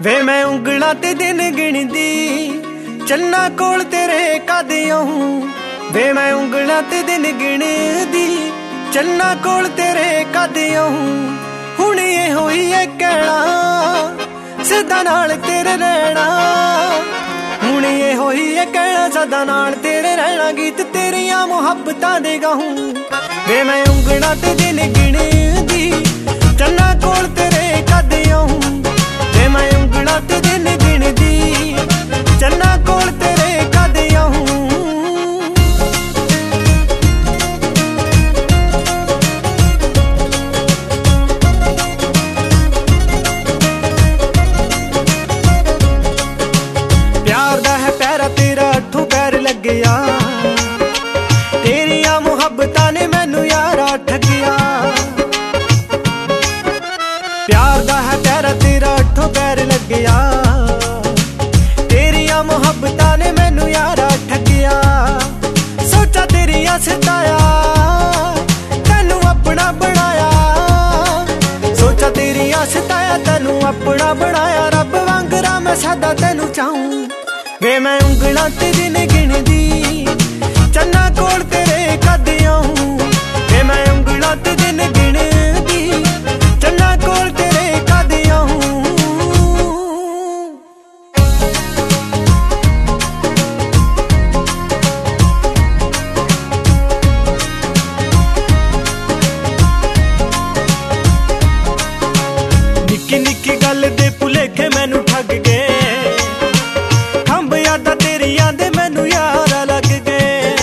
वे मैं उंगलां ते दिन गिणदी चन्ना कोल तेरे कद आऊं। वे मैं उंगलां ते दिन गिणदी चन्ना कोल तेरे कद आऊं। हुण ये होई है कहना सदा नाल तेरे रहना। हुण ये होई है कहना सदा नाल तेरे रहना। गीत तेरियां मुहब्बतां दे गाऊं। वे मैं उंगलां ते दिन गिणदी चन्ना कोल तेरे कद आऊं। वे मैं उंगलां ते दिन गिणदी चन्ना कोल तेरे कद आऊं। प्यार दा है पैरा तेरा अठों पैर लग्या। तेरियां मुहब्बतां ने मैनू यारा ठगिया। प्यार दा है पैरा तेरा अठों पैर लग्या। तेरियां मुहब्बतां ने मैनू यारा ठगिया। सोचा तेरियां सताया तैनू अपना बनाया। सोचा तेरियां सताया तैनू अपना बनाया। रब वांगरा मैं सदा तैनू चाहूं। वे मैं उंगलां ते दिन गिणदी चन्ना कोल तेरे कद आऊं। वे मैं उंगलां ते दिन गिणदी चन्ना कोल तेरे कद आऊं। निक्की निक्की गल दे भुलेखे मैनू ठग गए। खंभ यादां तेरियां दे मैनू यारा लग गए।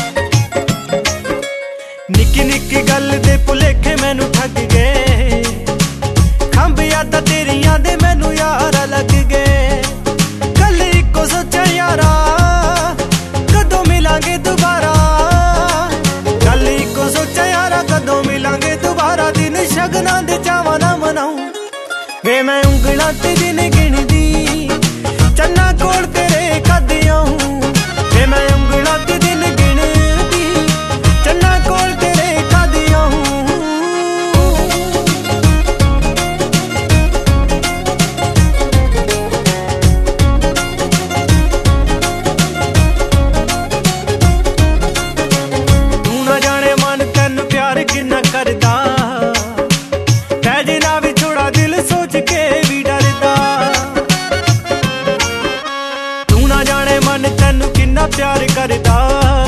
निक्की निक्की गल दे भुलेखे मैनू ठग गए। खंभ यादां तेरियां दे मैनू यारा लग गए। कल इक्को सोचा यारा कदों मिलांगे दोबारा। कल इक्को सोचा यारा कदों मिलांगे दोबारा। दिन शगनां दे चावां ना मनाऊं। वे मैं उंगलां ते दिन गिणदी चन्ना कोल तेरे कद आऊं। वे मैं उंगलां ते दिन गिणदी चन्ना कोल तेरे कद आऊं। तू ना जाने मन तैनू प्यार किन्ना करदा। तै ना भी छोड़ा दिल सोच के भी डरदा। तू ना जाने मन तैनू किन्ना प्यार करदा।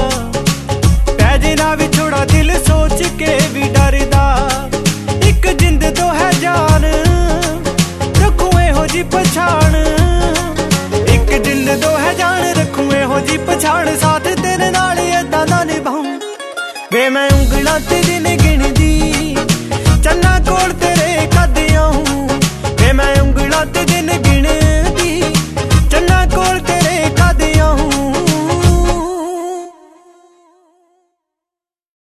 तै ना भी छोड़ा दिल सोच के भी डरदा। एक जिंद तो है जान रखूं एहो जी पछाण। एक जिंद तो है जान रखूं एहो जी पछाण। साथ तेरे नाल ऐदां दा निभाऊं। वे मैं उंगलां ते दिन